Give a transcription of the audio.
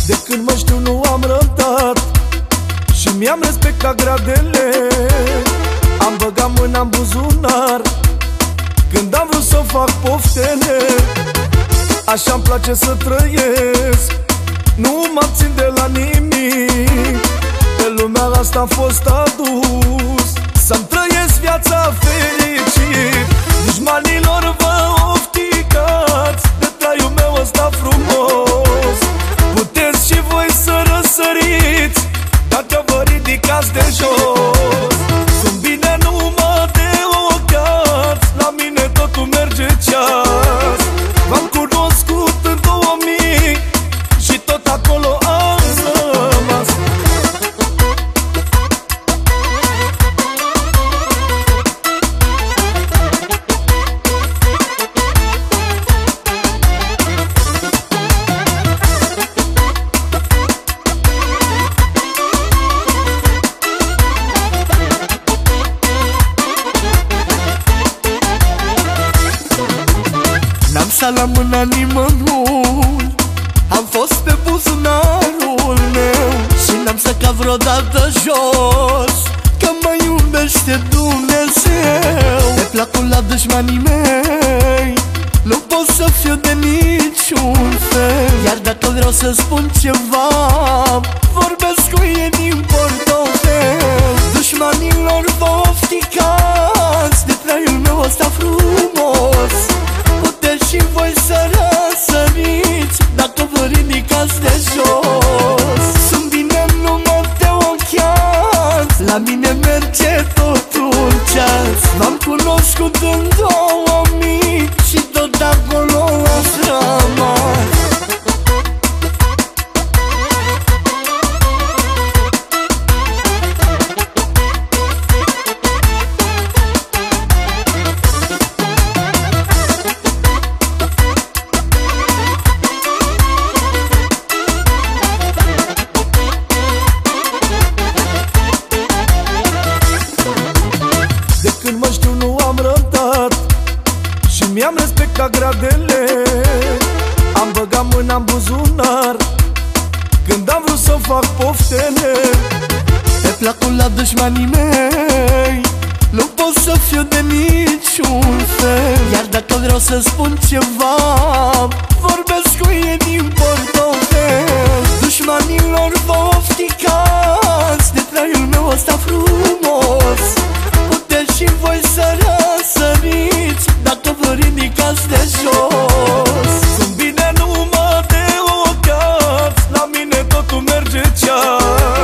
De când mă știu nu am răbdat și mi-am respectat gradele. Am băgat mâna în buzunar când am vrut să fac poftele. Așa-mi place să trăiesc, nu mă țin de la nimic. Pe lumea asta am fost adus să-mi trăiesc viața fericit. Dușmanilor vă ofticați de traiul meu ăsta frumos. Puteți și voi să răsăriți dacă vă ridicați de jos. Sunt bine numai de ocați, la mine totul merge ceas. V-am cunoscut în 2000 și tot acolo am rămas. N-am stat la mâna nimănui, am fost pe buzunarul meu și n-am să ca vreodată jos, că mă iubește Dumnezeu. Pe placul la dușmanii mei nu pot să fiu de niciun fel. Iar dacă vreau să spun ceva, vorbesc cu ei din portofel. Dușmanilor vă ofticați de traiul meu ăsta frumos. Puteți și voi să răsăriți dacă vă ridicați de jos. Sunt bine numai de ochiați, la mine merge totul ceas. V-am cunoscut în 2000 și tot acolo ați rămas. De când mă știu nu am răbdat și mi-am respectat gradele. Am băgat mâna în buzunar când am vrut să fac poftele. Pe placul la dușmanii mei nu pot să fiu de niciun fel. Iar dacă vreau să spun ceva, vorbesc cu ei din portofel. Dușmanilor vă ofticați de traiul meu ăsta frumos. Puteți și voi să răsăriți dacă vă ridicați de jos. Sunt bine numai de ocați, la mine totul merge ceas.